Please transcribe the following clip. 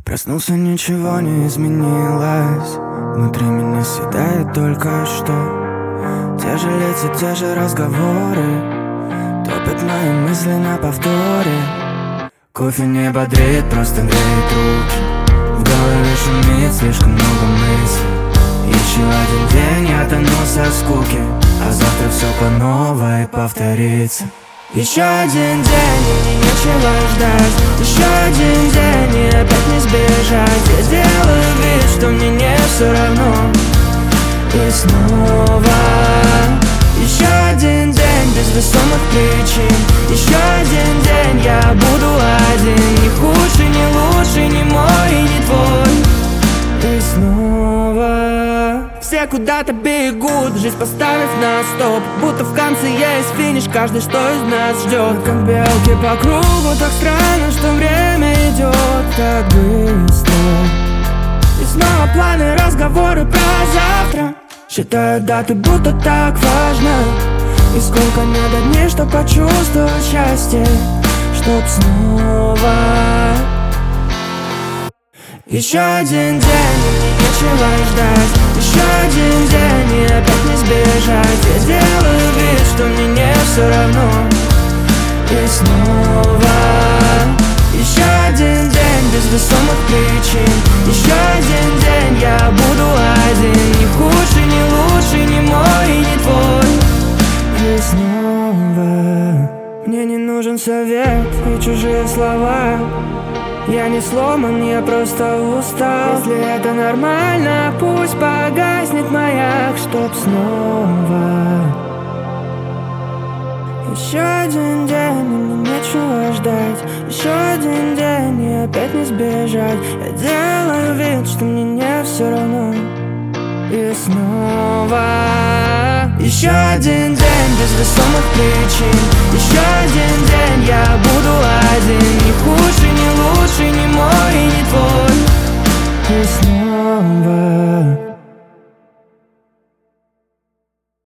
Проснулся, ничего не изменилось. Внутри меня съедает только что те же лица, те же разговоры. Топят мои мысли на повторе. Кофе не бодрит, просто греет руки. В голове шумит слишком много мыслей. Еще один день, я тону со скуки, а завтра все по новой повторится. Еще один день, и мне нечего ждать. Еще один день, и опять не сбежать. Я сделаю вид, что мне не все равно. И снова еще один день без весомых причин. Еще один день, я буду один. Не худший, не лучший, не мой и не твой. И снова все куда-то бегут, жизнь поставив на стоп. Будто в конце есть финиш, каждый что из нас ждет. Как белки по кругу, так странно, что время идет так быстро. И снова планы, разговоры про завтра. Считаю даты, будто так важно. И сколько надо дней, чтоб почувствовать счастье, чтоб снова. Еще один день, и мне нечего ждать. Еще один день, и опять не сбежать. Я делаю вид, что мне не все равно. И снова еще один день без весомых причин. Еще один день, я буду один. Не худший, не лучший, не мой и не твой. И снова мне не нужен совет и чужие слова. Я не сломан, я просто устал. Если это нормально, пусть погаснет маяк, чтоб снова. Еще один день, и мне нечего ждать. Еще один день, и опять не сбежать. Я делаю вид, что мне не все равно. И снова еще один день без весомых причин. Еще